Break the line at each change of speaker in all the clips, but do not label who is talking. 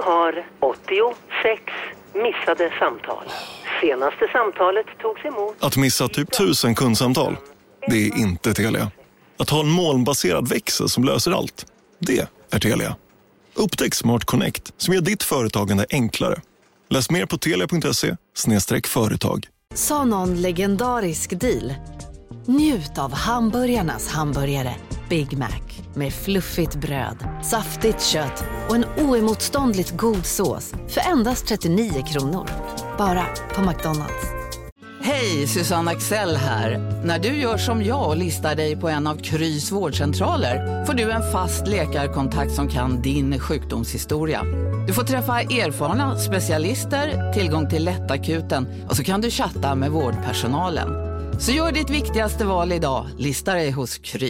har 86 missade samtal. Senaste samtalet togs emot.
Att missa typ 1000 kundsamtal, det är inte Telia. Att ha en molnbaserad växel som löser allt, det är Telia. Upptäck Smart Connect som gör ditt företagande enklare. Läs mer på telia.se/företag.
Sa någon legendarisk deal? Njut av hamburgarnas hamburgare Big Mac med fluffigt bröd, saftigt kött och en oemotståndligt god sås för endast 39 kronor. Bara på McDonald's.
Hej, Susanne Axel här. När du gör som jag och listar dig på en av Krys vårdcentraler får du en fast läkarkontakt som kan din sjukdomshistoria. Du får träffa erfarna specialister, tillgång till lättakuten och så kan du chatta med vårdpersonalen. Så gör ditt viktigaste val idag, lista dig hos Kry.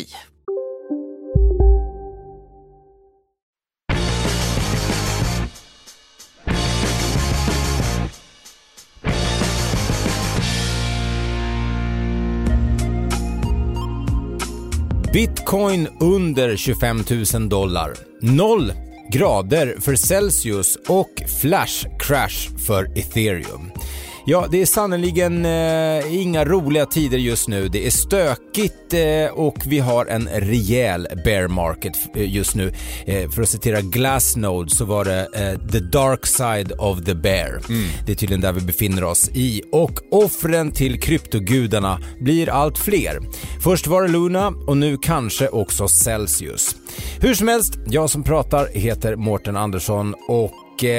Bitcoin under 25 000 dollar. 0 grader för Celsius och flash crash för Ethereum. Ja, det är sannoliken inga roliga tider just nu. Det är stökigt och vi har en rejäl bear market just nu. För att citera Glassnode så var det the dark side of the bear. Det är tydligen där vi befinner oss i. Och offren till kryptogudarna blir allt fler. Först var det Luna och nu kanske också Celsius. Hur som helst, jag som pratar heter Mårten Andersson och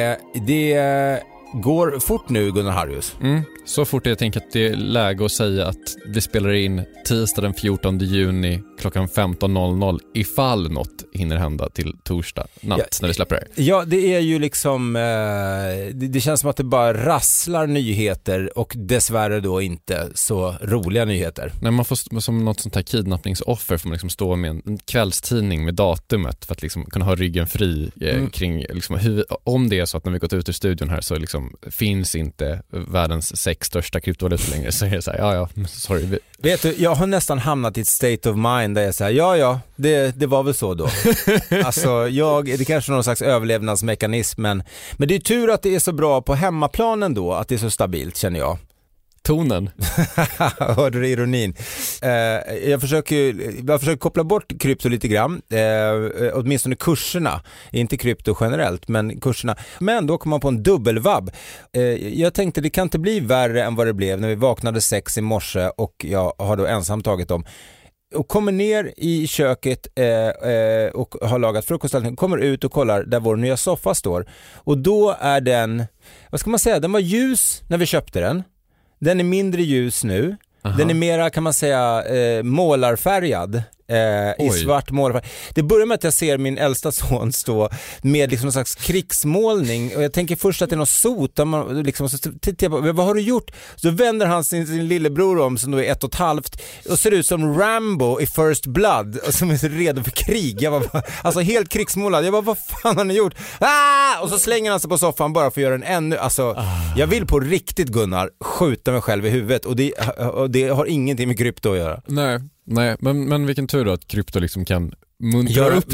det går fort nu, Gunnar Harrius.
Så fort jag tänker att det är läge att säga att vi spelar in tisdag den 14 juni klockan 15.00 ifall något hinner hända till torsdag natt när vi släpper det.
Ja, det är ju liksom det känns som att det bara rasslar nyheter och dessvärre då inte så roliga nyheter.
När man får som något sånt här kidnappningsoffer får man liksom stå med en kvällstidning med datumet för att liksom kunna ha ryggen fri kring liksom, om det är så att när vi gått ut ur studion här så liksom, finns inte världens 6 största kryptovalutor längre, så är det så här, sorry.
Vet du, jag har nästan hamnat i ett state of mind där jag säger, det var väl så då. Alltså, det kanske är någon slags överlevnadsmekanism, men det är tur att det är så bra på hemmaplanen då, att det är så stabilt, känner jag.
Tonen.
Hörde du ironin? Jag försöker koppla bort krypto lite grann. Åtminstone kurserna. Inte krypto generellt, men kurserna. Men då kom man på en dubbelvabb. Jag tänkte det kan inte bli värre än vad det blev när vi vaknade 6 i morse och jag har då ensam tagit dem. Och kommer ner i köket och har lagat frukost. Kommer ut och kollar där vår nya soffa står. Och då är den, vad ska man säga, den var ljus när vi köpte den. Den är mindre ljus nu. Aha. Den är mera, kan man säga, målarfärgad. I svart målarfärg. Det börjar med att jag ser min äldsta son stå med liksom någon slags krigsmålning och jag tänker först att det är något sot där man liksom, så tittar jag på, vad har du gjort? Så vänder han sin lillebror om som då är 1,5 och ser ut som Rambo i First Blood och som är redo för krig. Jag var alltså helt krigsmålad. Jag bara, vad fan har ni gjort? Och så slänger han sig på soffan bara för att göra en ännu, alltså jag vill på riktigt, Gunnar, skjuta mig själv i huvudet och det har ingenting med krypto att göra.
Nej, men vilken tur då att krypto liksom kan muntra upp.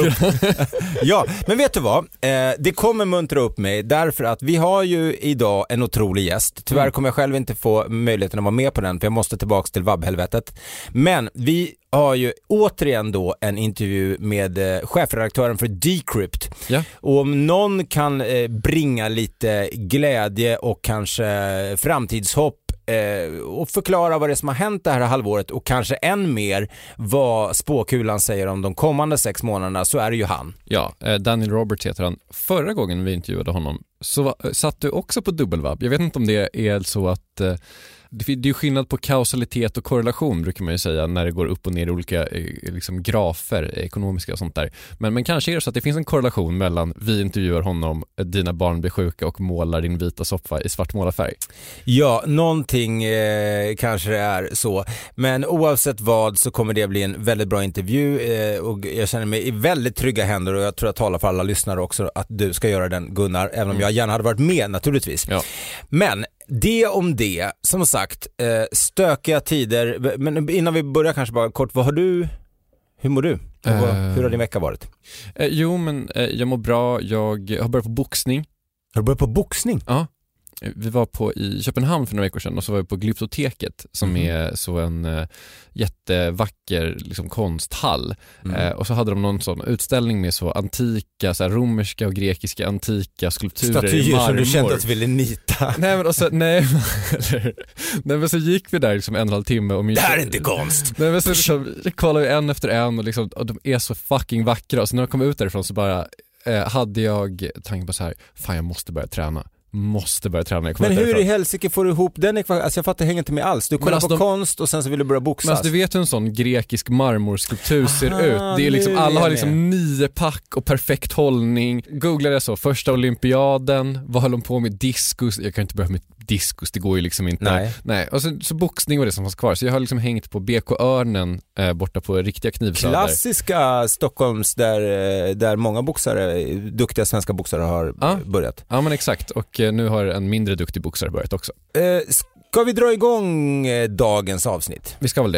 Ja, men vet du vad? Det kommer muntra upp mig därför att vi har ju idag en otrolig gäst. Tyvärr kommer jag själv inte få möjligheten att vara med på den för jag måste tillbaka till vabbhelvetet. Men vi har ju återigen då en intervju med chefredaktören för Decrypt. Ja. Och om någon kan bringa lite glädje och kanske framtidshopp och förklara vad det är som har hänt det här halvåret och kanske än mer vad spåkulan säger om de kommande 6 månaderna, så är det ju han. Ja,
Daniel Roberts heter han. Förra gången vi intervjuade honom så satt du också på dubbelvabb. Jag vet inte om det är så att det är ju skillnad på kausalitet och korrelation brukar man ju säga när det går upp och ner i olika liksom, grafer, ekonomiska och sånt där. Men kanske är det så att det finns en korrelation mellan vi intervjuar honom, dina barn blir sjuka och målar din vita soffa i svart målarfärg.
Ja, någonting kanske det är så. Men oavsett vad så kommer det bli en väldigt bra intervju och jag känner mig i väldigt trygga händer och jag tror att talar för alla lyssnare också att du ska göra den, Gunnar, även om jag gärna hade varit med naturligtvis. Ja. Men det om det, som sagt, stökiga tider. Men innan vi börjar kanske bara kort, vad har du Hur mår du? Hur har din vecka varit?
Jag mår bra. Jag har börjat på boxning.
Har du börjat på boxning?
Ja. Vi var i Köpenhamn för några veckor sedan och så var vi på Glyptoteket som är så en jättevacker liksom, konsthall. Och så hade de någon sån utställning med så antika, så här, romerska och grekiska antika skulpturer
statyer
i marmor.
Som du kände att du ville nita.
Nej men så gick vi där liksom 1,5 timme och
det här är inte konst.
Nej men så liksom, jag kollade en efter en och, liksom, och de är så fucking vackra och så när jag kom ut därifrån så bara hade jag tanken på så här, fan jag måste börja träna. Men hur i helsike får du ihop den ekvationen? Alltså jag fattar, hänger inte med alls. Du kollar på konst och sen så vill du börja boxas. Men alltså, du vet hur en sån grekisk marmorskulptur ser ut. Det är liksom, alla har liksom 9 pack och perfekt hållning. Googlade jag så, första olympiaden, vad höll de på med? Diskus, jag kan inte börja med diskus, det går ju liksom inte. Nej. Och så boxning var det som fanns kvar. Så jag har liksom hängt på BK Örnen borta på riktiga Knivsöder.
Klassiska Stockholms där många boxare, duktiga svenska boxare har börjat.
Ja men exakt, och nu har en mindre duktig boxare börjat också.
Ska vi dra igång dagens avsnitt?
Vi ska väl det.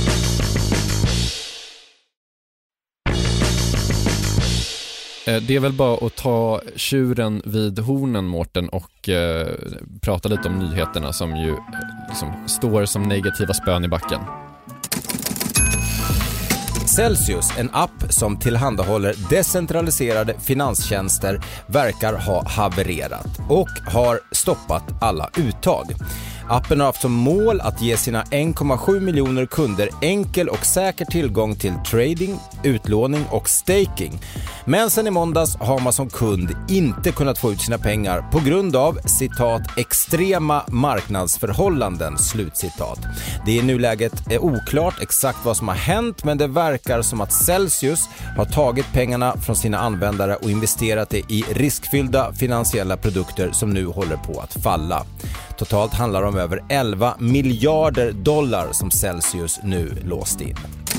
Det är väl bara att ta tjuren vid hornen, Mårten, och prata lite om nyheterna som ju liksom står som negativa spön i backen.
Celsius, en app som tillhandahåller decentraliserade finanstjänster, verkar ha havererat och har stoppat alla uttag. Appen har haft som mål att ge sina 1,7 miljoner kunder enkel och säker tillgång till trading, utlåning och staking. Men sen i måndags har man som kund inte kunnat få ut sina pengar på grund av, citat, extrema marknadsförhållanden, slutcitat. Det är i nuläget oklart exakt vad som har hänt, men det verkar som att Celsius har tagit pengarna från sina användare och investerat det i riskfyllda finansiella produkter som nu håller på att falla. Totalt handlar det om över 11 miljarder dollar som Celsius nu låst in.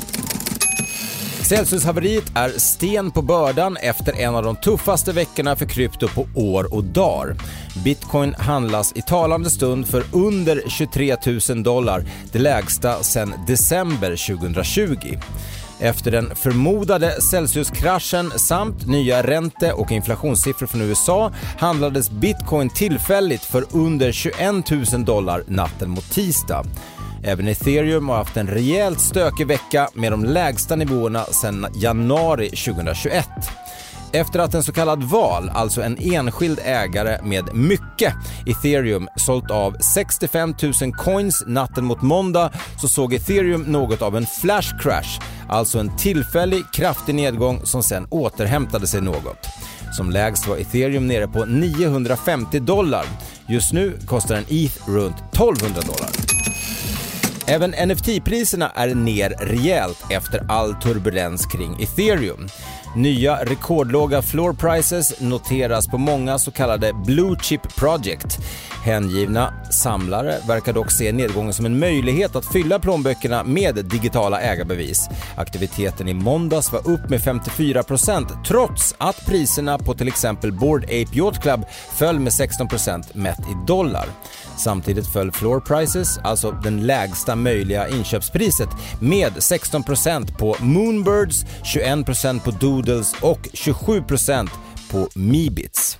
Celsius-haveriet är sten på bördan efter en av de tuffaste veckorna för krypto på år och dagar. Bitcoin handlas i talande stund för under 23 000 dollar, det lägsta sedan december 2020. Efter den förmodade Celsius-kraschen samt nya ränte- och inflationssiffror från USA handlades Bitcoin tillfälligt för under 21 000 dollar natten mot tisdag. Även Ethereum har haft en rejält stökig vecka med de lägsta nivåerna sedan januari 2021. Efter att en så kallad val, alltså en enskild ägare med mycket Ethereum, sålt av 65 000 coins natten mot måndag, så såg Ethereum något av en flash crash, alltså en tillfällig kraftig nedgång som sen återhämtade sig något. Som lägst var Ethereum nere på 950 dollar. Just nu kostar en ETH runt 1200 dollar. Även NFT-priserna är ner rejält efter all turbulens kring Ethereum. Nya rekordlåga floor prices noteras på många så kallade blue chip project. Hängivna samlare verkar dock se nedgången som en möjlighet att fylla plånböckerna med digitala ägarbevis. Aktiviteten i måndags var upp med 54% trots att priserna på till exempel Bored Ape Yacht Club föll med 16% mätt i dollar. Samtidigt föll floor prices, alltså den lägsta möjliga inköpspriset, med 16% på Moonbirds, 21% på Doodles och 27% på Meebits.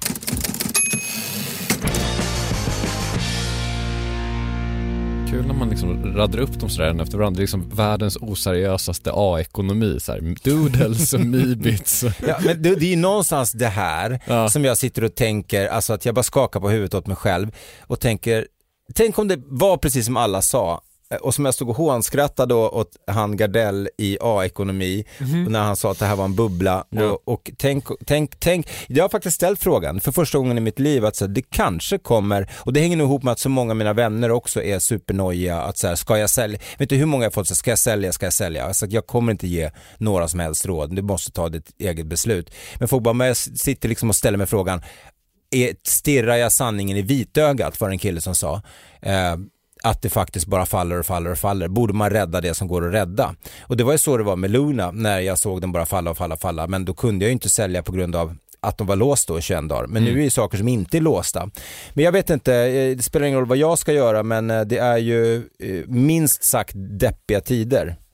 Kul när man liksom raddar upp dem sådär efter varandra. Det är liksom världens oseriösaste A-ekonomi. Så här, Doodles och Meebits.
Ja, men det är någonstans det här som jag sitter och tänker, alltså att jag bara skakar på huvudet åt mig själv och tänker, tänk om det var precis som alla sa. Och som jag stod och hånskrattade åt han Gardell i A-ekonomi när han sa att det här var en bubbla. Och tänk, jag har faktiskt ställt frågan för första gången i mitt liv att så, det kanske kommer, och det hänger nog ihop med att så många av mina vänner också är supernojiga att så här, ska jag sälja? Vet du hur många jag fått så ska jag sälja? Alltså, jag kommer inte ge några som helst råd, du måste ta ditt eget beslut. Men folk bara, men jag sitter liksom och ställer mig frågan, stirrar jag sanningen i vitögat, för en kille som sa att det faktiskt bara faller. Borde man rädda det som går att rädda? Och det var ju så det var med Luna när jag såg den bara falla. Men då kunde jag ju inte sälja på grund av att de var låst då i 21 dagar. Men nu är det saker som inte är låsta. Men jag vet inte, det spelar ingen roll vad jag ska göra, men det är ju minst sagt deppiga tider.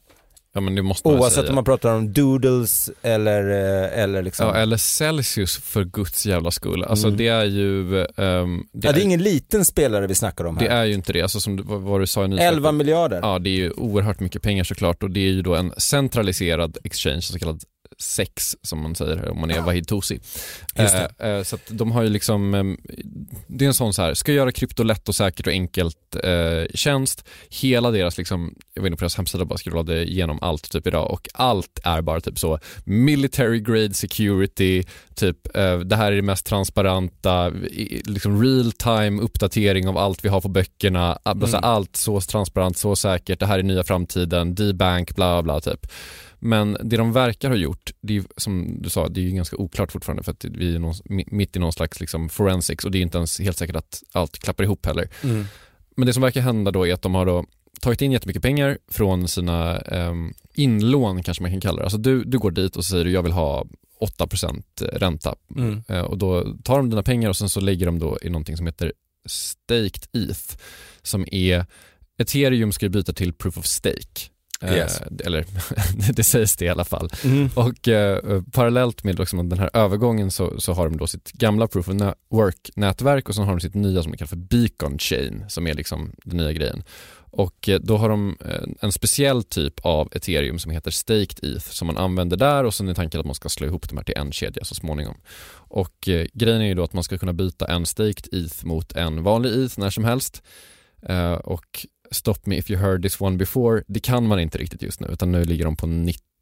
Ja, men det måste man
oavsett
säga.
om man pratar om doodles eller liksom...
Ja, eller Celsius för guds jävla skull. Alltså det är ju...
det är ingen liten spelare vi snackar om här.
Det är ju inte det. Alltså som vad du sa i nyheten.
11 miljarder.
Ja, det är ju oerhört mycket pengar såklart. Och det är ju då en centraliserad exchange, så kallad SEX som man säger om man är Wahid Tosi. Så att de har ju liksom det är en sån så här, ska göra krypto lätt och säkert och enkelt tjänst. Hela deras liksom, jag vet inte på deras hemsida, bara scrollade igenom allt typ idag, och allt är bara typ så military grade security, typ det här är det mest transparenta, liksom real time uppdatering av allt vi har på böckerna, alltså allt så transparent, så säkert, det här är nya framtiden, D-Bank, bla bla typ. Men det de verkar ha gjort, det är, som du sa, det är ju ganska oklart fortfarande för att vi är mitt i någon slags liksom forensics, och det är inte ens helt säkert att allt klappar ihop heller. Men det som verkar hända då är att de har då tagit in jättemycket pengar från sina inlån, kanske man kan kalla det. Alltså du går dit och säger jag vill ha 8% ränta. Och då tar de dina pengar och sen så lägger de då i någonting som heter staked ETH, som är Ethereum ska byta till proof of stake.
Yes.
Eller det sägs det i alla fall. Och parallellt med liksom den här övergången så har de då sitt gamla proof of work-nätverk, och så har de sitt nya som de kallar för beacon chain, som är liksom den nya grejen. Och då har de en speciell typ av Ethereum som heter staked ETH som man använder där, och sen är tanken att man ska slå ihop de här till en kedja så småningom. Och grejen är ju då att man ska kunna byta en staked ETH mot en vanlig ETH när som helst. Och stop me if you heard this one before, det kan man inte riktigt just nu, utan nu ligger de på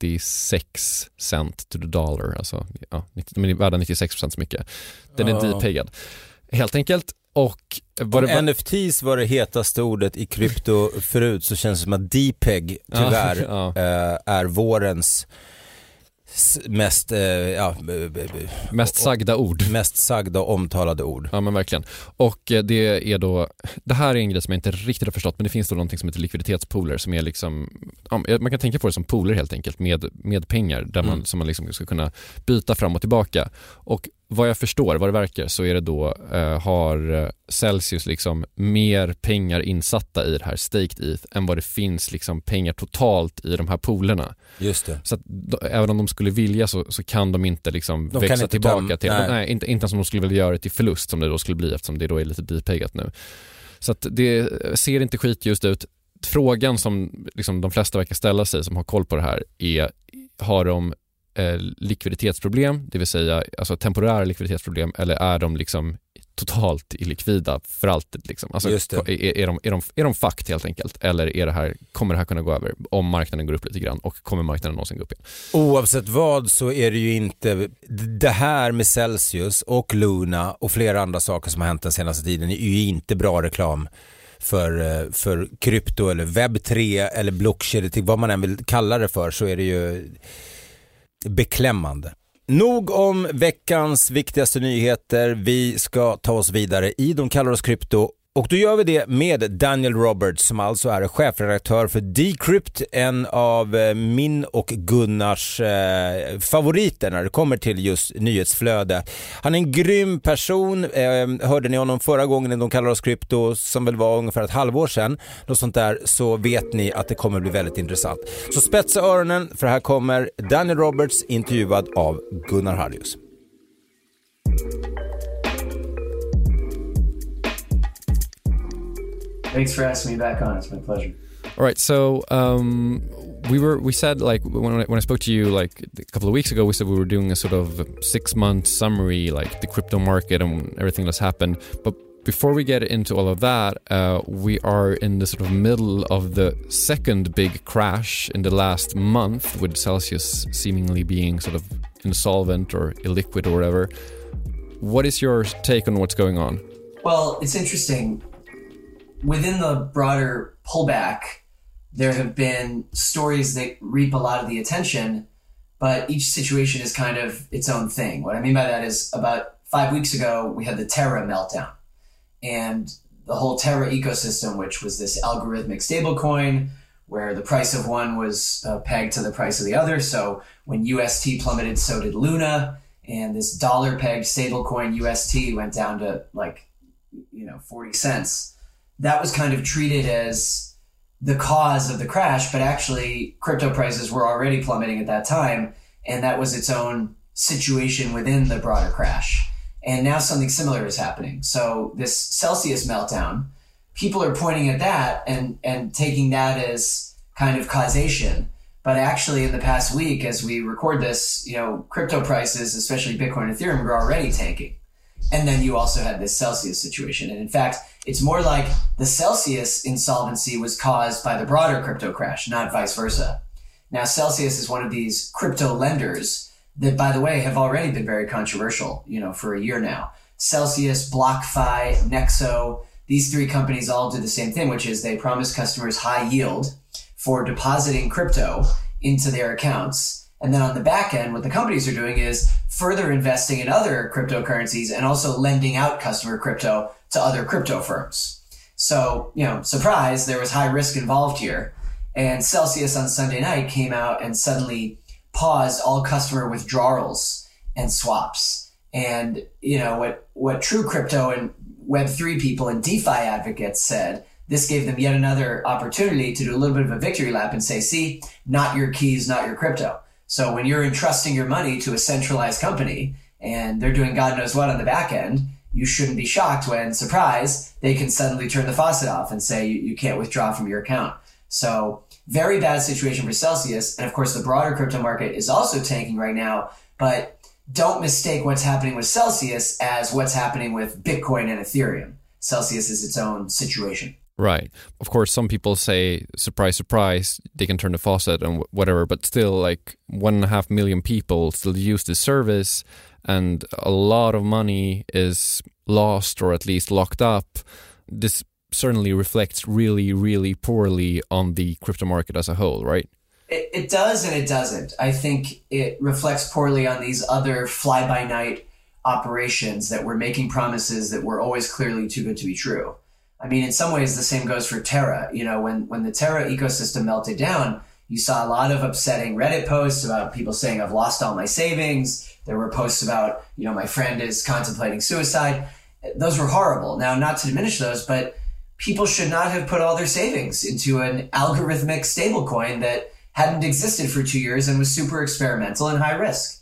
96 cent to the dollar, alltså de är värda 96% så mycket. Den är depeggad helt enkelt. Och
NFTs var det hetaste ordet i krypto förut, så känns det som att DPEG tyvärr är vårens mest
sagda ord.
Mest sagda och omtalade ord.
Ja, men verkligen. Och det här är en grej som jag inte riktigt har förstått, men det finns då någonting som heter likviditetspooler, som är liksom, man kan tänka på det som pooler helt enkelt med pengar där som man liksom ska kunna byta fram och tillbaka. Och vad jag förstår, vad det verkar, så är det då har Celsius liksom mer pengar insatta i det här staked ETH än vad det finns liksom pengar totalt i de här poolerna.
Just det.
Så att även om de skulle vilja så kan de inte liksom växa tillbaka till inte som de skulle vilja göra det till förlust som det då skulle bli, eftersom det då är lite depegat nu. Så att det ser inte skit just ut. Frågan som liksom de flesta verkar ställa sig som har koll på det här är, har de likviditetsproblem, det vill säga alltså temporära likviditetsproblem, eller är de liksom totalt illikvida för alltid liksom? Alltså, är de fucked helt enkelt, eller kommer det här kunna gå över om marknaden går upp lite grann, och kommer marknaden någonsin gå upp igen?
Oavsett vad så är det ju inte det här med Celsius och Luna och flera andra saker som har hänt den senaste tiden är ju inte bra reklam för krypto eller webb 3 eller blockkedja, vad man än vill kalla det för, så är det ju beklämmande. Nog om veckans viktigaste nyheter. Vi ska ta oss vidare i De kallar oss krypto, och då gör vi det med Daniel Roberts, som alltså är chefredaktör för Decrypt, en av min och Gunnars favoriter när det kommer till just nyhetsflöde. Han är en grym person. Hörde ni honom förra gången i De kallar oss krypto, som väl var ungefär ett halvår sedan, något sånt där, så vet ni att det kommer bli väldigt intressant. Så spetsa öronen, för här kommer Daniel Roberts intervjuad av Gunnar Harrius.
Thanks for asking me back on. It's my pleasure.
All right, so we said, like, when I spoke to you like a couple of weeks ago, we said we were doing a sort of 6-month summary, like the crypto market and everything that's happened. But before we get into all of that, we are in the sort of middle of the second big crash in the last month, with Celsius seemingly being sort of insolvent or illiquid or whatever. What is your take on what's going on?
Well, it's interesting. Within the broader pullback, there have been stories that reap a lot of the attention, but each situation is kind of its own thing. What I mean by that is, about 5 weeks ago, we had the Terra meltdown. And the whole Terra ecosystem, which was this algorithmic stablecoin, where the price of one was pegged to the price of the other. So when UST plummeted, so did Luna. And this dollar-pegged stablecoin UST went down to 40 cents. That was kind of treated as the cause of the crash, but actually crypto prices were already plummeting at that time. And that was its own situation within the broader crash. And now something similar is happening. So this Celsius meltdown, people are pointing at that and taking that as kind of causation. But actually in the past week, as we record this, crypto prices, especially Bitcoin and Ethereum, are already tanking. And then you also had this Celsius situation. And in fact, it's more like the Celsius insolvency was caused by the broader crypto crash, not vice versa. Now, Celsius is one of these crypto lenders that, by the way, have already been very controversial, for a year now. Celsius, BlockFi, Nexo, these three companies all do the same thing, which is they promise customers high yield for depositing crypto into their accounts. And then on the back end, what the companies are doing is further investing in other cryptocurrencies and also lending out customer crypto to other crypto firms. So, surprise, there was high risk involved here. And Celsius on Sunday night came out and suddenly paused all customer withdrawals and swaps. And, what true crypto and Web3 people and DeFi advocates said, this gave them yet another opportunity to do a little bit of a victory lap and say, see, not your keys, not your crypto. So when you're entrusting your money to a centralized company and they're doing God knows what on the back end, you shouldn't be shocked when, surprise, they can suddenly turn the faucet off and say you can't withdraw from your account. So very bad situation for Celsius. And of course, the broader crypto market is also tanking right now. But don't mistake what's happening with Celsius as what's happening with Bitcoin and Ethereum. Celsius is its own situation.
Right. Of course, some people say, surprise, surprise, they can turn the faucet and whatever, but still 1.5 million people still use this service and a lot of money is lost or at least locked up. This certainly reflects really, really poorly on the crypto market as a whole, right?
It does and it doesn't. I think it reflects poorly on these other fly-by-night operations that were making promises that were always clearly too good to be true. I mean, in some ways, the same goes for Terra. When the Terra ecosystem melted down, you saw a lot of upsetting Reddit posts about people saying, I've lost all my savings. There were posts about, my friend is contemplating suicide. Those were horrible. Now, not to diminish those, but people should not have put all their savings into an algorithmic stablecoin that hadn't existed for 2 years and was super experimental and high risk.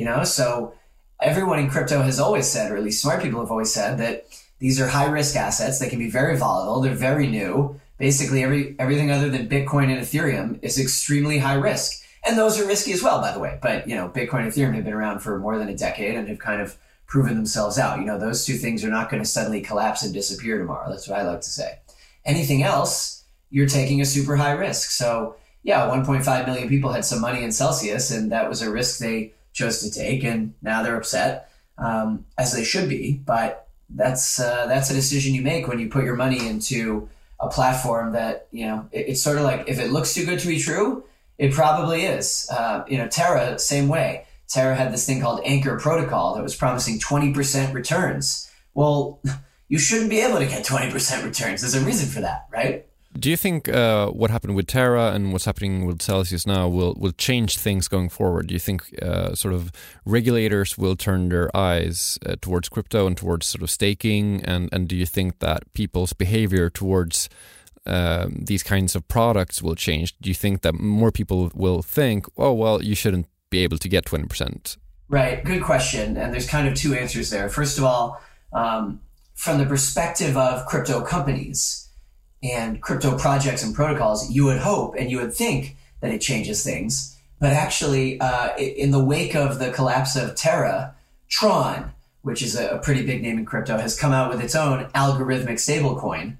So everyone in crypto has always said, or at least smart people have always said, that these are high-risk assets. They can be very volatile. They're very new. Basically, everything other than Bitcoin and Ethereum is extremely high risk. And those are risky as well, by the way. But, Bitcoin and Ethereum have been around for more than a decade and have kind of proven themselves out. Those two things are not going to suddenly collapse and disappear tomorrow. That's what I like to say. Anything else, you're taking a super high risk. So, 1.5 million people had some money in Celsius, and that was a risk they chose to take. And now they're upset, as they should be. But that's a decision you make when you put your money into a platform that, it's sort of like, if it looks too good to be true, it probably is. Terra, same way. Terra had this thing called Anchor Protocol that was promising 20% returns. Well, you shouldn't be able to get 20% returns. There's a reason for that, right?
Do you think what happened with Terra and what's happening with Celsius now will change things going forward? Do you think sort of regulators will turn their eyes towards crypto and towards sort of staking? And do you think that people's behavior towards these kinds of products will change? Do you think that more people will think, oh, well, you shouldn't be able to get 20%?
Right. Good question. And there's kind of two answers there. First of all, from the perspective of crypto companies, and crypto projects and protocols, you would hope and you would think that it changes things. But actually, in the wake of the collapse of Terra, Tron, which is a pretty big name in crypto, has come out with its own algorithmic stablecoin,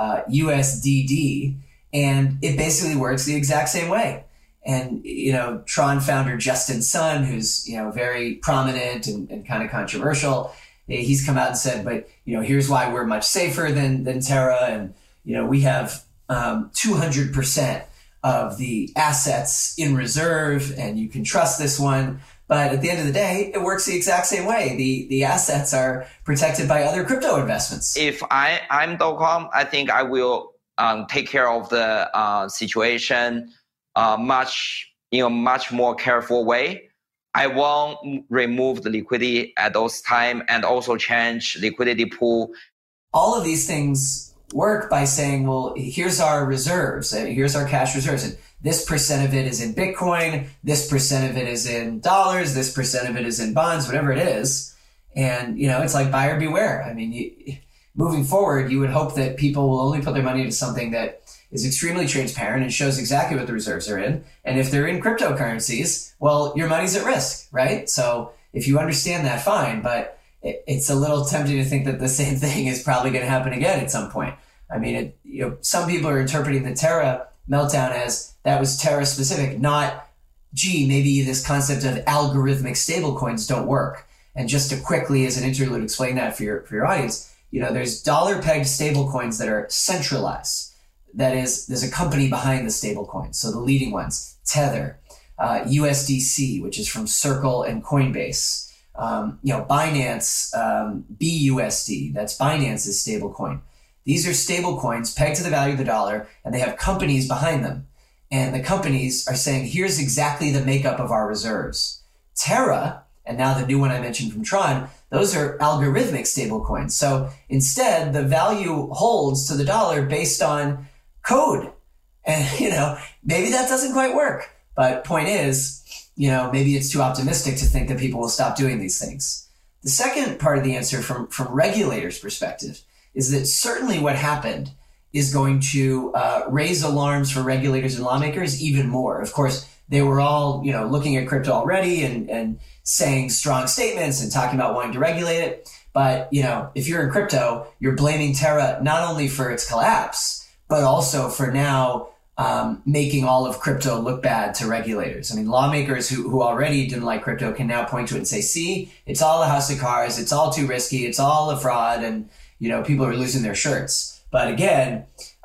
USDD, and it basically works the exact same way. And, Tron founder Justin Sun, who's, very prominent and kind of controversial, he's come out and said, but, here's why we're much safer than Terra. And, we have 200% of the assets in reserve, and you can trust this one. But at the end of the day, it works the exact same way. The assets are protected by other crypto investments.
If I'm Do-Kwon, I think I will take care of the situation much more careful way. I won't remove the liquidity at those time and also change liquidity pool.
All of these things work by saying, well, here's our reserves, here's our cash reserves, and this percent of it is in Bitcoin, this percent of it is in dollars, this percent of it is in bonds, whatever it is. And, it's like buyer beware. I mean, moving forward, you would hope that people will only put their money into something that is extremely transparent and shows exactly what the reserves are in. And if they're in cryptocurrencies, well, your money's at risk, right? So if you understand that, fine. But it's a little tempting to think that the same thing is probably going to happen again at some point. I mean, some people are interpreting the Terra meltdown as that was Terra specific, not, maybe this concept of algorithmic stablecoins don't work. And just to quickly, as an interlude, explain that for your audience, there's dollar-pegged stablecoins that are centralized. That is, there's a company behind the stablecoin. So the leading ones, Tether, USDC, which is from Circle and Coinbase, Binance, BUSD, that's Binance's stablecoin. These are stablecoins pegged to the value of the dollar, and they have companies behind them. And the companies are saying, here's exactly the makeup of our reserves. Terra, and now the new one I mentioned from Tron, those are algorithmic stablecoins. So instead, the value holds to the dollar based on code. And, maybe that doesn't quite work. But point is, maybe it's too optimistic to think that people will stop doing these things. The second part of the answer from regulators' perspective is that certainly what happened is going to raise alarms for regulators and lawmakers even more. Of course, they were all, looking at crypto already and saying strong statements and talking about wanting to regulate it. But, if you're in crypto, you're blaming Terra not only for its collapse, but also for now making all of crypto look bad to regulators. I mean, lawmakers who already didn't like crypto can now point to it and say, see, it's all a house of cards. It's all too risky. It's all a fraud. And, people are losing their shirts. But again,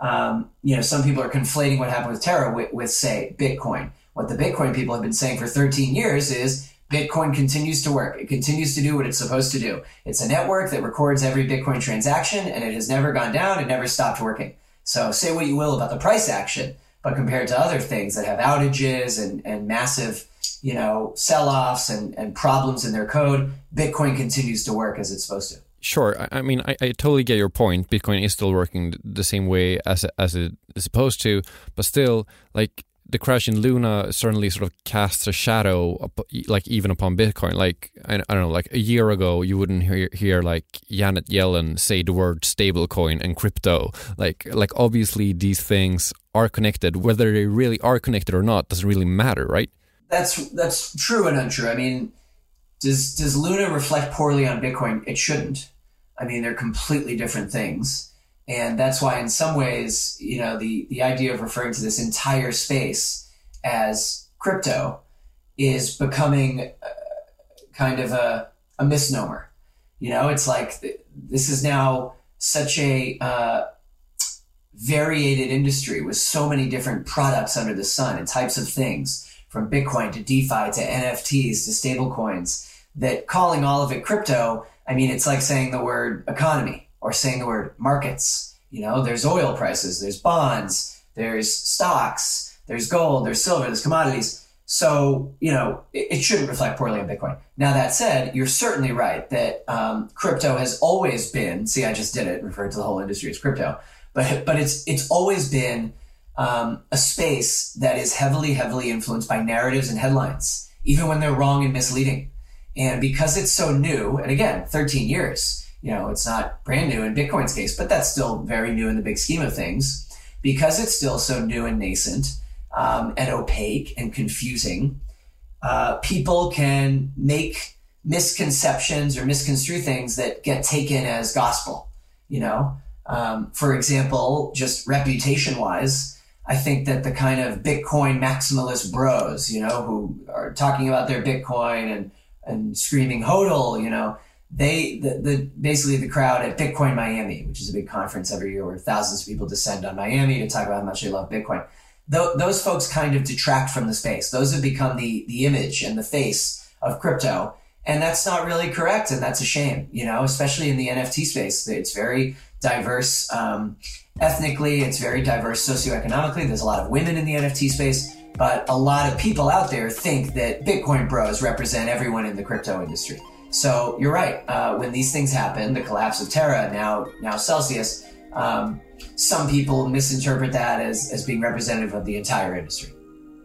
some people are conflating what happened with Terra with, say, Bitcoin. What the Bitcoin people have been saying for 13 years is Bitcoin continues to work. It continues to do what it's supposed to do. It's a network that records every Bitcoin transaction, and it has never gone down. It never stopped working. So say what you will about the price action, but compared to other things that have outages and massive, sell-offs and problems in their code, Bitcoin continues to work as it's supposed to.
Sure. I mean, I totally get your point. Bitcoin is still working the same way as it is supposed to, but still, like, the crash in Luna certainly sort of casts a shadow, like, even upon Bitcoin. Like, I don't know, like a year ago, you wouldn't hear like Janet Yellen say the word stablecoin and crypto. Like obviously these things are connected. Whether they really are connected or not doesn't really matter, right?
That's true and untrue. I mean, does Luna reflect poorly on Bitcoin? It shouldn't. I mean, they're completely different things. And that's why in some ways, the idea of referring to this entire space as crypto is becoming kind of a misnomer. It's like this is now such a variated industry with so many different products under the sun and types of things, from Bitcoin to DeFi to NFTs to stablecoins, that calling all of it crypto, I mean, it's like saying the word economy or saying the word markets. There's oil prices, there's bonds, there's stocks, there's gold, there's silver, there's commodities. So, it shouldn't reflect poorly on Bitcoin. Now, that said, you're certainly right that crypto has always been, see, I just did it, referred to the whole industry as crypto, but it's always been a space that is heavily influenced by narratives and headlines, even when they're wrong and misleading. And because it's so new, and again, 13 years, it's not brand new in Bitcoin's case, but that's still very new in the big scheme of things. Because it's still so new and nascent and opaque and confusing, people can make misconceptions or misconstrue things that get taken as gospel. For example, just reputation-wise, I think that the kind of Bitcoin maximalist bros, who are talking about their Bitcoin and screaming HODL, basically the crowd at Bitcoin Miami, which is a big conference every year where thousands of people descend on Miami to talk about how much they love Bitcoin. Those folks kind of detract from the space. Those have become the image and the face of crypto. And that's not really correct. And that's a shame, especially in the NFT space. It's very diverse ethnically. It's very diverse socioeconomically. There's a lot of women in the NFT space. But a lot of people out there think that Bitcoin bros represent everyone in the crypto industry. So you're right. When these things happen, the collapse of Terra, now Celsius, some people misinterpret that as being representative of the entire industry.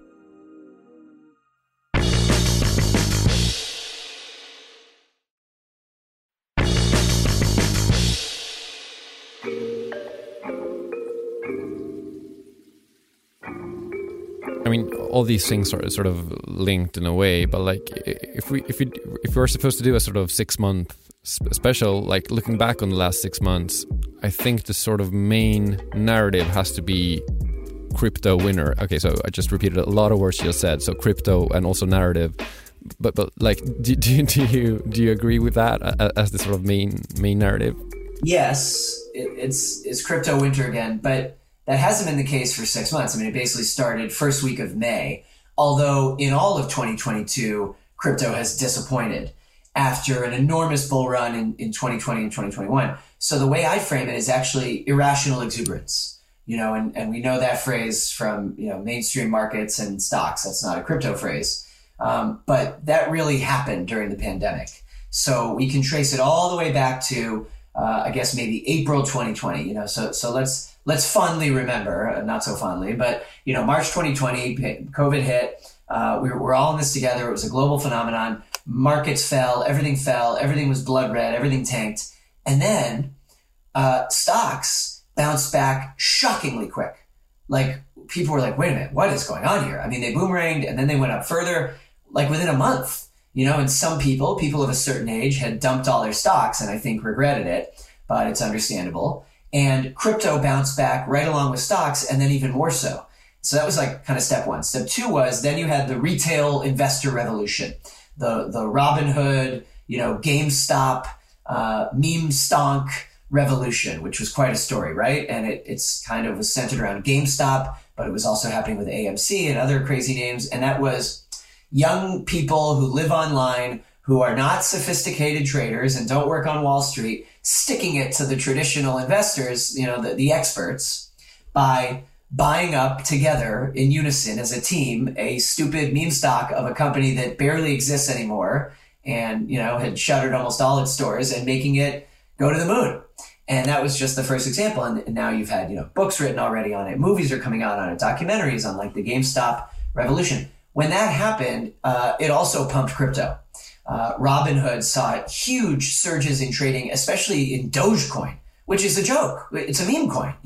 I mean, all these things are sort of linked in a way, but like if we're supposed to do a sort of 6-month special, like looking back on the last 6 months, I think the sort of main narrative has to be crypto winner. Okay, so I just repeated a lot of words you just said. So crypto and also narrative. But like, do you agree with that as the sort of main narrative?
Yes, it's crypto winter again, but that hasn't been the case for 6 months. I mean, it basically started first week of May, although in all of 2022, crypto has disappointed after an enormous bull run in 2020 and 2021. So the way I frame it is actually irrational exuberance, and we know that phrase from, mainstream markets and stocks. That's not a crypto phrase. But that really happened during the pandemic. So we can trace it all the way back to, I guess maybe April 2020, so let's fondly remember, not so fondly, but, March 2020, COVID hit. We were all in this together. It was a global phenomenon. Markets fell, everything was blood red, everything tanked. And then stocks bounced back shockingly quick. Like people were like, wait a minute, what is going on here? I mean, they boomeranged and then they went up further, like within a month, and some people of a certain age had dumped all their stocks and I think regretted it, but it's understandable. And crypto bounced back right along with stocks and then even more so. So that was like kind of step one. Step two was then you had the retail investor revolution, the Robinhood, GameStop, meme stonk revolution, which was quite a story, right? And it's kind of was centered around GameStop, but it was also happening with AMC and other crazy names. And that was young people who live online, who are not sophisticated traders and don't work on Wall Street, sticking it to the traditional investors, the experts, by buying up together in unison as a team, a stupid meme stock of a company that barely exists anymore and, had shuttered almost all its stores and making it go to the moon. And that was just the first example. And now you've had, books written already on it. Movies are coming out on it, documentaries on like the GameStop revolution. When that happened, it also pumped crypto. Robinhood saw huge surges in trading, especially in Dogecoin, which is a joke. It's a meme coin,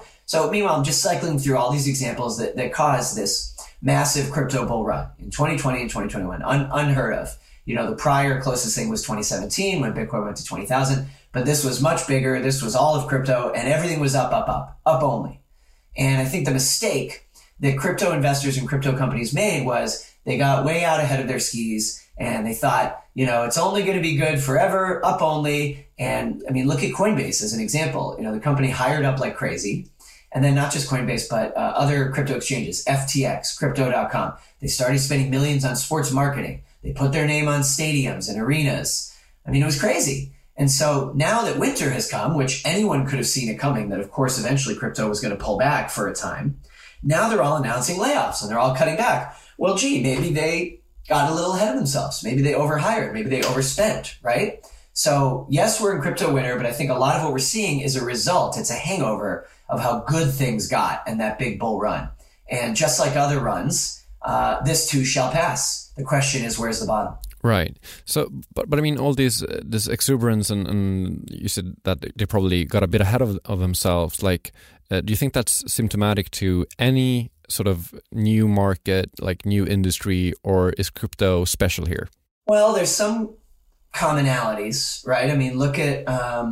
So meanwhile, I'm just cycling through all these examples that caused this massive crypto bull run in 2020 and 2021, unheard of. The prior closest thing was 2017 when Bitcoin went to 20,000, but this was much bigger. This was all of crypto and everything was up only. And I think the mistake that crypto investors and crypto companies made was they got way out ahead of their skis and they thought, it's only going to be good forever, up only. And I mean, look at Coinbase as an example. The company hired up like crazy. And then not just Coinbase, but other crypto exchanges, FTX, Crypto.com. They started spending millions on sports marketing. They put their name on stadiums and arenas. I mean, it was crazy. And so now that winter has come, which anyone could have seen it coming, that of course eventually crypto was going to pull back for a time. Now they're all announcing layoffs and they're all cutting back. Well, gee, maybe they got a little ahead of themselves. Maybe they overhired. Maybe they overspent, right? So yes, we're in crypto winter, but I think a lot of what we're seeing is a result. It's a hangover of how good things got in that big bull run. And just like other runs, this too shall pass. The question is, where's the bottom?
Right. So, but I mean, all this exuberance and you said that they probably got a bit ahead of themselves. Like, do you think that's symptomatic to any sort of new market, like new industry, or is crypto special here?
Well, there's some commonalities, right? I mean, look at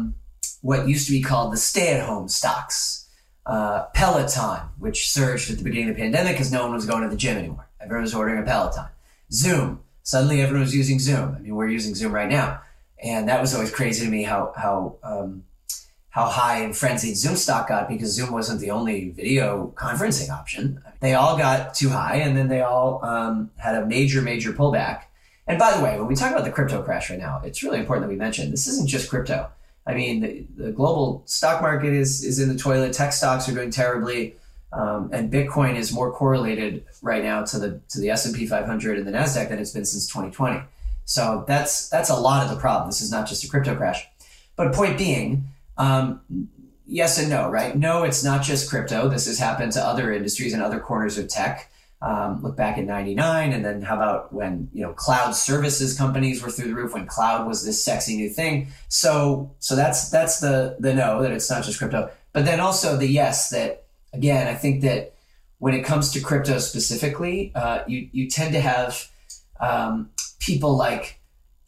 what used to be called the stay-at-home stocks. Peloton, which surged at the beginning of the pandemic because no one was going to the gym anymore. Everyone was ordering a Peloton. Zoom. Suddenly everyone was using Zoom. I mean, we're using Zoom right now. And that was always crazy to me how high and frenzied Zoom stock got because Zoom wasn't the only video conferencing option. They all got too high and then they all had a major pullback. And by the way, when we talk about the crypto crash right now, it's really important that we mention this isn't just crypto. I mean, the global stock market is in the toilet. Tech stocks are doing terribly. And Bitcoin is more correlated right now to the S&P 500 and the NASDAQ than it's been since 2020. So that's a lot of the problem. This is not just a crypto crash. But point being, yes and no, right? No, it's not just crypto. This has happened to other industries and other corners of tech. Look back in 99, and then how about when, cloud services companies were through the roof, when cloud was this sexy new thing. So that's the no, that it's not just crypto. But then also the yes, that again, I think that when it comes to crypto specifically, you tend to have people like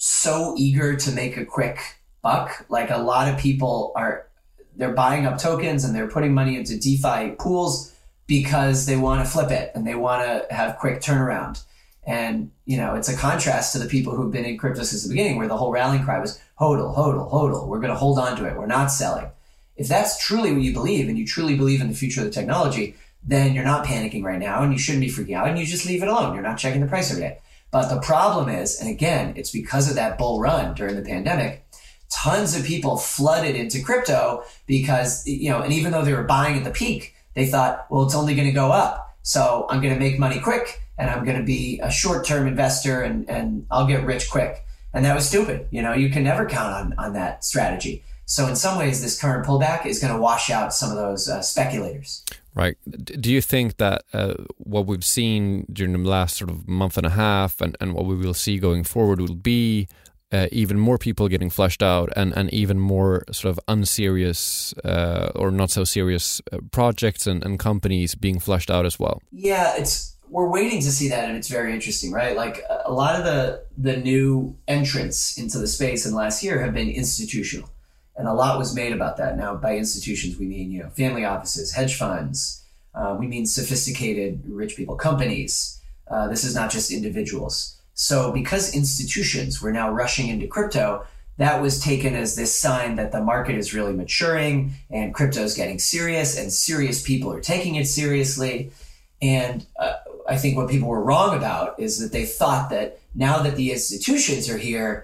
so eager to make a quick buck. Like a lot of people they're buying up tokens and they're putting money into DeFi pools because they want to flip it and they want to have quick turnaround. And, it's a contrast to the people who've been in crypto since the beginning, where the whole rallying cry was hodl, hodl, hodl. We're going to hold on to it. We're not selling. If that's truly what you believe and you truly believe in the future of the technology, then you're not panicking right now and you shouldn't be freaking out and you just leave it alone. You're not checking the price every day. But the problem is, and again, it's because of that bull run during the pandemic, tons of people flooded into crypto because, and even though they were buying at the peak, they thought, well, it's only going to go up. So I'm going to make money quick and I'm going to be a short-term investor and I'll get rich quick. And that was stupid. You can never count on that strategy. So in some ways, this current pullback is going to wash out some of those speculators.
Right. Do you think that what we've seen during the last sort of month and a half and what we will see going forward will be even more people getting flushed out and even more sort of unserious or not so serious projects and companies being flushed out as well?
Yeah, we're waiting to see that, and it's very interesting, right? Like a lot of the new entrants into the space in the last year have been institutional. And a lot was made about that. Now, by institutions, we mean, family offices, hedge funds. We mean sophisticated rich people, companies. This is not just individuals. So because institutions were now rushing into crypto, that was taken as this sign that the market is really maturing and crypto is getting serious and serious people are taking it seriously. And I think what people were wrong about is that they thought that now that the institutions are here,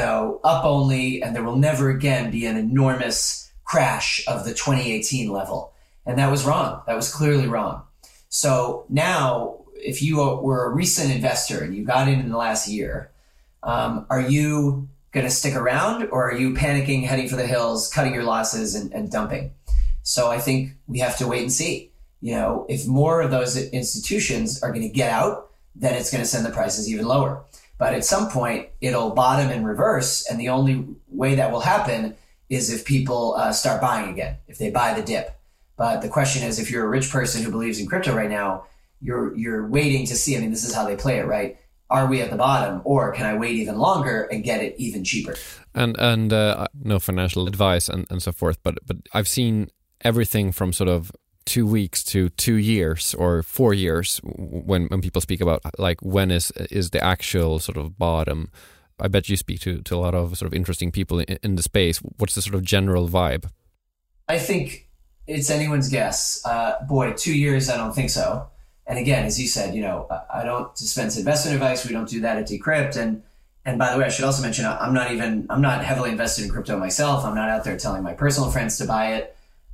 up only, and there will never again be an enormous crash of the 2018 level. And that was wrong. That was clearly wrong. So now, if you were a recent investor and you got in the last year, are you going to stick around or are you panicking, heading for the hills, cutting your losses and dumping? So I think we have to wait and see. If more of those institutions are going to get out, then it's going to send the prices even lower. But at some point, it'll bottom and reverse. And the only way that will happen is if people start buying again, if they buy the dip. But the question is, if you're a rich person who believes in crypto right now, you're waiting to see, this is how they play it, right? Are we at the bottom, or can I wait even longer and get it even cheaper?
And no financial advice and so forth, but I've seen everything from sort of 2 weeks to 2 years or 4 years when people speak about like when is the actual sort of bottom. I bet you speak to a lot of sort of interesting people in the space. What's the sort of general vibe?
I think it's anyone's guess. 2 years, I don't think so. And again, as you said, I don't dispense investment advice. We don't do that at Decrypt. And by the way, I should also mention, I'm not heavily invested in crypto myself. I'm not out there telling my personal friends to buy it.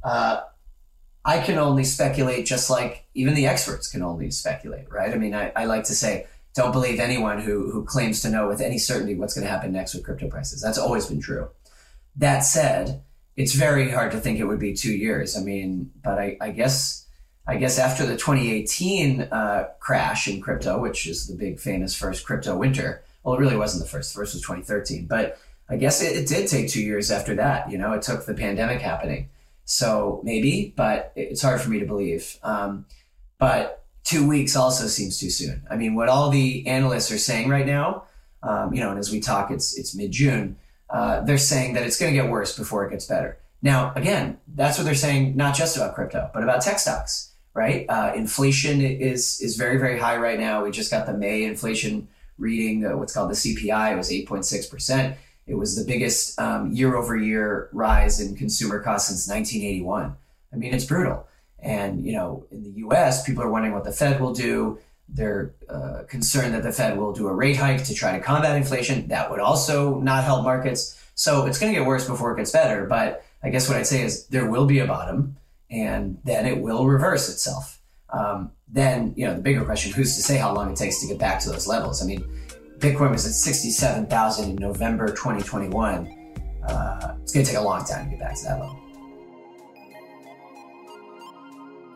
I can only speculate just like even the experts can only speculate, right? I like to say, don't believe anyone who claims to know with any certainty what's going to happen next with crypto prices. That's always been true. That said, it's very hard to think it would be 2 years. But I guess after the 2018 crash in crypto, which is the big famous first crypto winter, well, it really wasn't the first. The first was 2013. But I guess it did take 2 years after that. It took the pandemic happening. So maybe, but it's hard for me to believe. But 2 weeks also seems too soon. What all the analysts are saying right now, and as we talk, it's mid-June, they're saying that it's going to get worse before it gets better. Now, again, that's what they're saying, not just about crypto, but about tech stocks, right? Inflation is very, very high right now. We just got the May inflation reading, what's called the CPI. It was 8.6%. It was the biggest year-over-year rise in consumer costs since 1981. It's brutal. And, in the U.S., people are wondering what the Fed will do. They're concerned that the Fed will do a rate hike to try to combat inflation. That would also not help markets. So it's going to get worse before it gets better. But I guess what I'd say is there will be a bottom, and then it will reverse itself. Then, the bigger question, who's to say how long it takes to get back to those levels? Bitcoin was at 67,000 in November 2021. It's going to take a long time to get back to that level.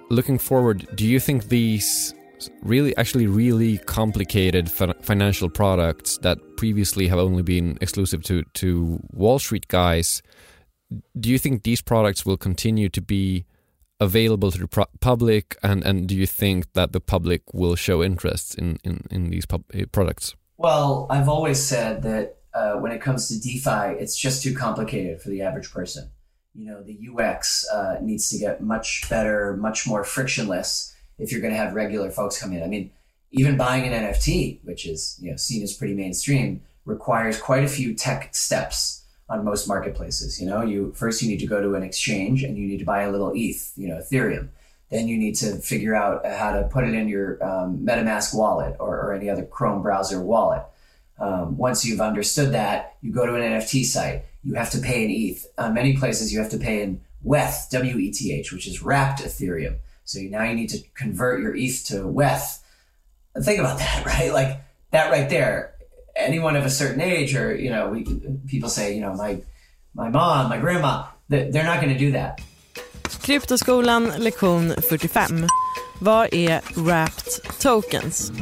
looking forward, do you think these really complicated financial products that previously have only been exclusive to Wall Street guys, do you think these products will continue to be available to the public, and do you think that the public will show interest in these products?
Well, I've always said that when it comes to DeFi, it's just too complicated for the average person. You know, the UX needs to get much better, much more frictionless if you're going to have regular folks come in. I mean, even buying an NFT, which is seen as pretty mainstream, requires quite a few tech steps on most marketplaces. First you need to go to an exchange and you need to buy a little ETH, Ethereum. Then you need to figure out how to put it in your MetaMask wallet or any other Chrome browser wallet. Once you've understood that, you go to an NFT site. You have to pay in ETH. Many places you have to pay in WETH, W-E-T-H, which is wrapped Ethereum. So now you need to convert your ETH to WETH. And think about that, right? Like that right there. Anyone of a certain age, or people say, my mom, my grandma, they're not going to do that.
Kryptoskolan lektion 45. Vad är wrapped tokens?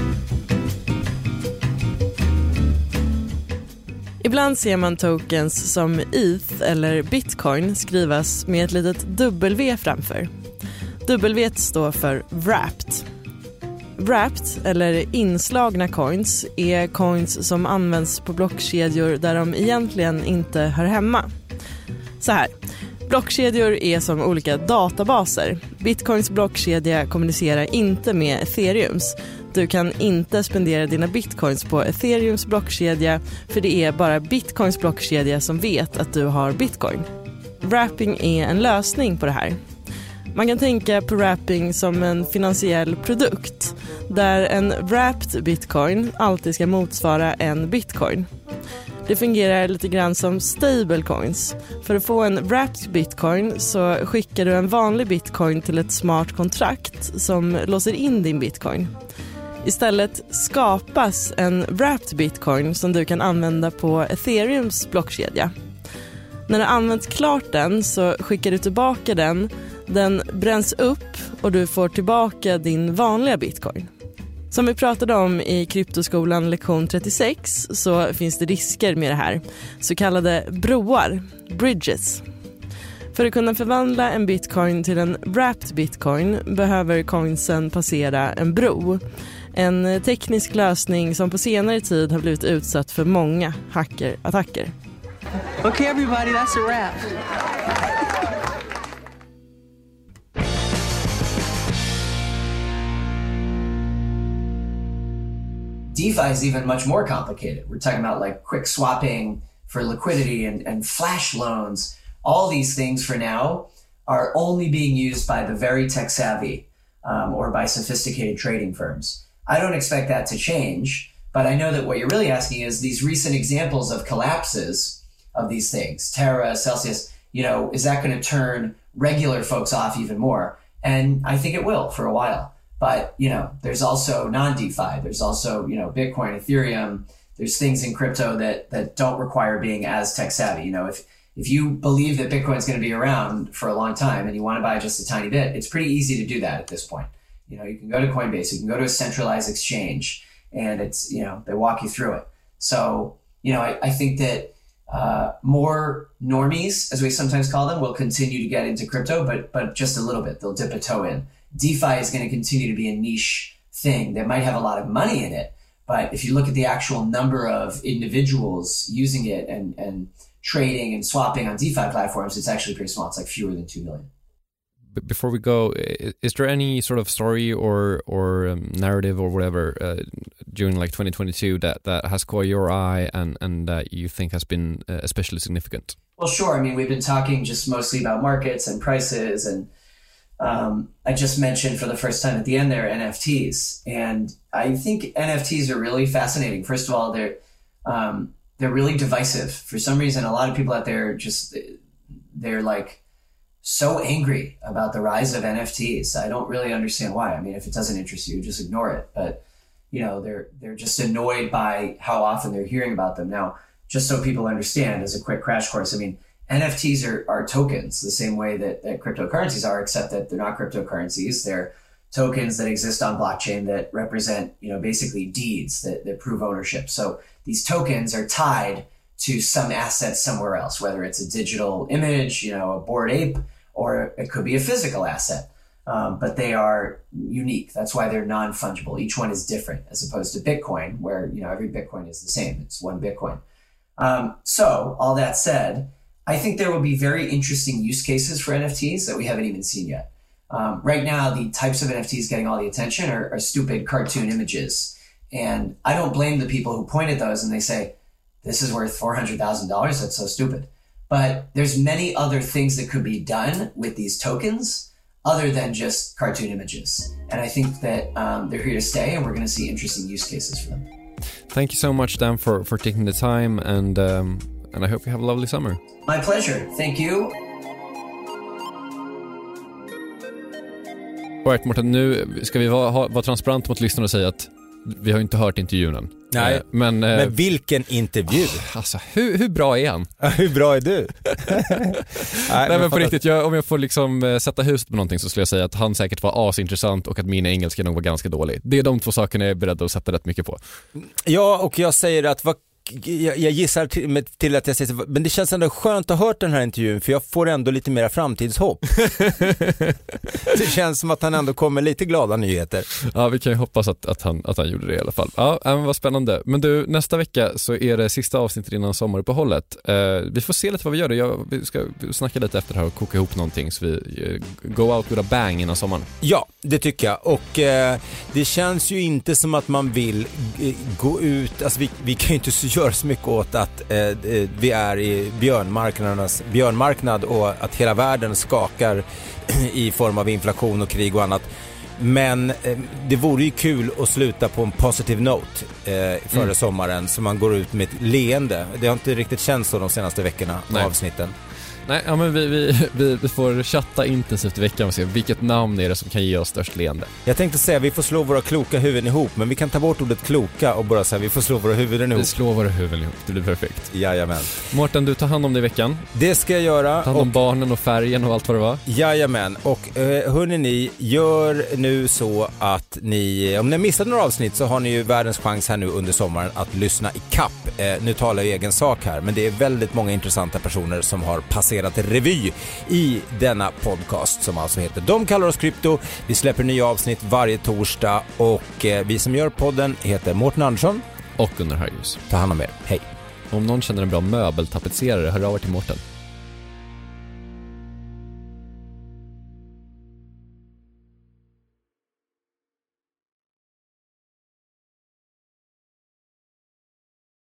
Ibland ser man tokens som ETH eller Bitcoin skrivas med ett litet W framför. W står för wrapped. Wrapped, eller inslagna coins, är coins som används på blockkedjor där de egentligen inte hör hemma. Så här, blockkedjor är som olika databaser. Bitcoins blockkedja kommunicerar inte med Ethereums. Du kan inte spendera dina bitcoins på Ethereums blockkedja, för det är bara Bitcoins blockkedja som vet att du har bitcoin. Wrapping är en lösning på det här. Man kan tänka på wrapping som en finansiell produkt, där en wrapped bitcoin alltid ska motsvara en bitcoin. Det fungerar lite grann som stablecoins. För att få en wrapped bitcoin så skickar du en vanlig bitcoin till ett smart kontrakt som låser in din bitcoin. Istället skapas en wrapped bitcoin som du kan använda på Ethereums blockkedja. När du använt klart den så skickar du tillbaka den. Den bränns upp och du får tillbaka din vanliga bitcoin. Som vi pratade om i kryptoskolan lektion 36 så finns det risker med det här. Så kallade broar, bridges. För att kunna förvandla en bitcoin till en wrapped bitcoin behöver coinsen passera en bro. En teknisk lösning som på senare tid har blivit utsatt för många hackerattacker.
Okay everybody, that's a wrap.
DeFi is even much more complicated. We're talking about like quick swapping for liquidity and flash loans. All these things for now are only being used by the very tech savvy or by sophisticated trading firms. I don't expect that to change, but I know that what you're really asking is these recent examples of collapses of these things, Terra, Celsius, is that going to turn regular folks off even more? And I think it will for a while. But, there's also non-DeFi. There's also, Bitcoin, Ethereum. There's things in crypto that don't require being as tech savvy. If you believe that Bitcoin is going to be around for a long time and you want to buy just a tiny bit, it's pretty easy to do that at this point. You can go to Coinbase, you can go to a centralized exchange, and it's, they walk you through it. So, I think that more normies, as we sometimes call them, will continue to get into crypto, but just a little bit. They'll dip a toe in. DeFi is going to continue to be a niche thing that might have a lot of money in it. But if you look at the actual number of individuals using it and trading and swapping on DeFi platforms, it's actually pretty small. It's like fewer than 2 million.
But before we go, is there any sort of story or narrative or whatever during like 2022 that has caught your eye and that you think has been especially significant?
Well, sure. I mean, we've been talking just mostly about markets and prices, and I just mentioned for the first time at the end there NFTs, and I think NFTs are really fascinating. First of all, they're really divisive. For some reason, a lot of people out there they're like so angry about the rise of NFTs. I don't really understand why. I mean, if it doesn't interest you, just ignore it. But they're just annoyed by how often they're hearing about them. Now, just so people understand, as a quick crash course, I mean, NFTs are tokens the same way that cryptocurrencies are, except that they're not cryptocurrencies. They're tokens that exist on blockchain that represent, basically deeds that prove ownership. So these tokens are tied to some asset somewhere else, whether it's a digital image, a Bored Ape, or it could be a physical asset. But they are unique. That's why they're non-fungible. Each one is different, as opposed to Bitcoin, where every Bitcoin is the same. It's one Bitcoin. So all that said, I think there will be very interesting use cases for NFTs that we haven't even seen yet. Right now, the types of NFTs getting all the attention are stupid cartoon images. And I don't blame the people who point at those and they say, this is worth $400,000. That's so stupid. But there's many other things that could be done with these tokens other than just cartoon images. And I think that they're here to stay, and we're going to see interesting use cases for them.
Thank you so much, Dan, for taking the time, and I hope you have a lovely summer.
My pleasure. Thank you.
Right, Mårten, nu ska vi vara transparent mot lyssnarna och säga att vi har inte hört intervjun än.
Nej, men vilken intervju?
Alltså, hur bra är han?
Hur bra är du?
Nej, men på riktigt, om jag får liksom sätta huset på någonting så skulle jag säga att han säkert var asintressant och att min engelska nog var ganska dålig. Det är de två sakerna jag är beredd att sätta rätt mycket på.
Ja, och jag säger att jag gissar till att jag säger, men det känns ändå skönt att ha hört den här intervjun, för jag får ändå lite mera framtidshopp. Det känns som att han ändå kommer lite glada nyheter.
Ja, vi kan ju hoppas att han gjorde det i alla fall. Ja, men vad spännande. Men du, nästa vecka så är det sista avsnittet innan sommaruppehållet. Vi får se lite vad vi gör. Vi ska snacka lite efter det här och koka ihop någonting så vi go out with a bang innan sommaren. Ja,
det tycker jag. Och det känns ju inte som att man vill gå ut, alltså vi kan ju inte gör så mycket åt att vi är i björnmarknad och att hela världen skakar i form av inflation och krig och annat. Men det vore ju kul att sluta på en positive note före sommaren, så man går ut med ett leende. Det har inte riktigt känts så de senaste veckorna av avsnitten.
Nej, ja, men vi får chatta intensivt i veckan och se vilket namn är det som kan ge oss störst leende.
Jag tänkte säga vi får slå våra kloka huvuden ihop, men vi kan ta bort ordet kloka och bara säga vi får slå våra huvuden ihop.
Vi slår våra huvuden ihop, det blir perfekt.
Jajamän.
Mårten, du tar hand om det i veckan.
Det ska jag göra.
Ta hand om barnen och färgen och allt vad det var.
Jajamän, och hörni, ni gör nu så att ni, om ni missat några avsnitt så har ni ju världens chans här nu under sommaren att lyssna i kapp. Nu talar jag egen sak här, men det är väldigt många intressanta personer som har passerat revy i denna podcast som alltså heter De kallar oss krypto. Vi släpper nya avsnitt varje torsdag och vi som gör podden heter Mårten Andersson
och Gunnar Harjus.
Ta hand om er. Hej.
Om någon känner en bra möbeltapetserare, hör av er till Mårten.